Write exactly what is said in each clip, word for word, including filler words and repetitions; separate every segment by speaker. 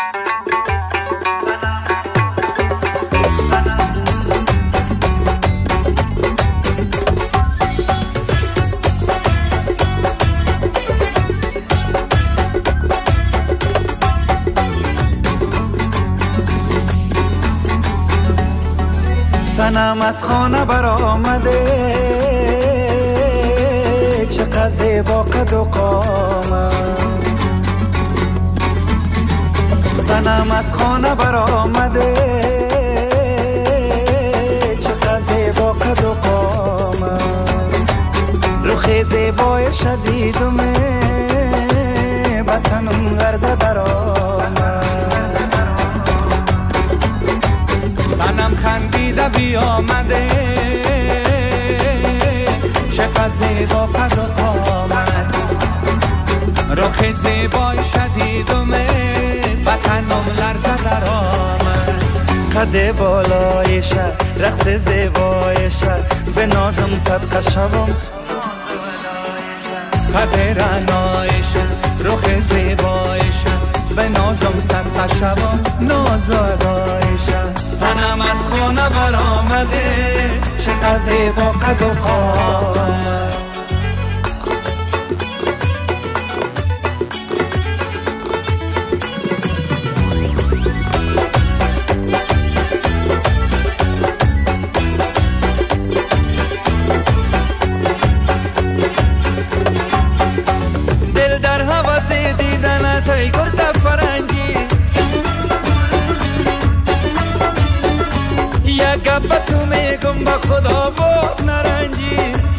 Speaker 1: صنم از خانه برآمده چقدر زیبا قد و قامت. صنم از خانه برآمده چقدر زیبا قد و قامت. رخ زیبای شدیدمه بطنم لرزه درآمد.
Speaker 2: صنم خندیده بیامده چقدر زیبا قد و قامت. رخ زیبای شدیدمه بطنم لرزه درآمد.
Speaker 1: قد بالایش رقص زیبایش به نازم صدقه شوم.
Speaker 2: قد رعنایش رخ زیبایش به نازم صدقه شوم ناز و ادایش.
Speaker 1: صنم از خانه برآمده چقدر زیبا قد و قامت. دل در هوس دیدنت ای گرد فرنگی، یک گپ تو میگم با خدا باز نرنجی.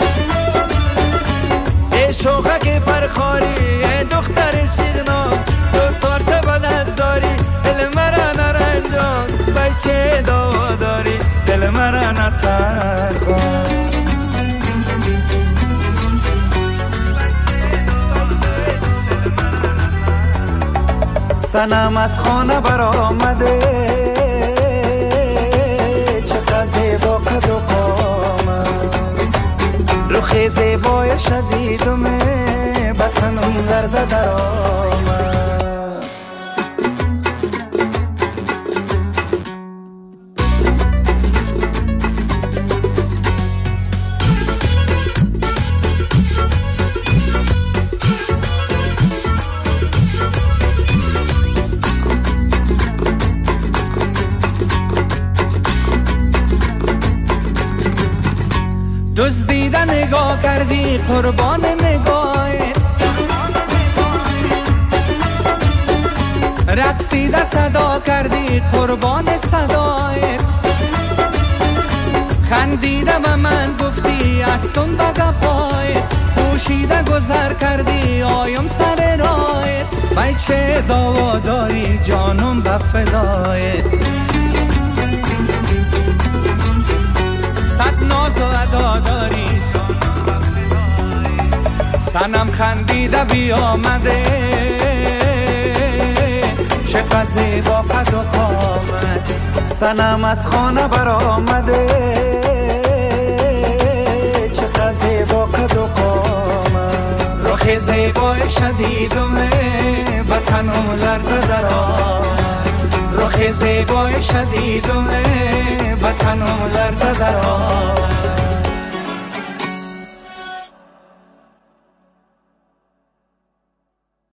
Speaker 1: ای شوخه که فرخاری ای دختر شیغنا، تو تارچه با دست داری دل مرا نرنجان. بچه دوا داری دل مرا نتر کن. صنم از خانه برآمده چقدر زیبا قد و قامت. رخ زیبای شدیدمه بطنم لرزه درآمد.
Speaker 2: دزدیده نگاه کردی قربان نگاهت، رقصیده صدا کردی قربان صدایت. خندیده و من گفتی استون بگه پایت، پوشیده گذر کردی آیم سر رایت. بچه دوا داری جانم به فدایت. صد ناز و ادا داری صنم خندیده بیامده چقدر زیبا قد و قامت.
Speaker 1: صنم از خانه برآمده چقدر زیبا قد و قامت.
Speaker 2: رخ زیبای شدیدمه بطنم لرزه درآمد.
Speaker 1: رخ زیبای شدیدمه بطنم لرزه درآمد.